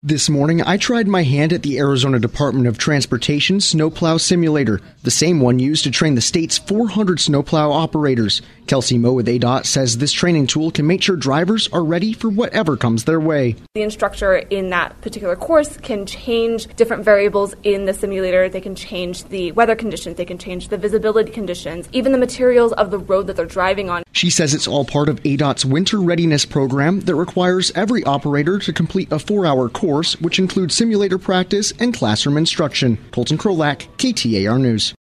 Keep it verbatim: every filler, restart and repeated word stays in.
This morning, I tried my hand at the Arizona Department of Transportation Snowplow Simulator, the same one used to train the state's four hundred snowplow operators. Kelsey Moe with A D O T says this training tool can make sure drivers are ready for whatever comes their way. The instructor in that particular course can change different variables in the simulator. They can change the weather conditions, they can change the visibility conditions, even the materials of the road that they're driving on. She says it's all part of A D O T's winter readiness program that requires every operator to complete a four-hour course, which includes simulator practice and classroom instruction. Colton Krolak, K T A R News.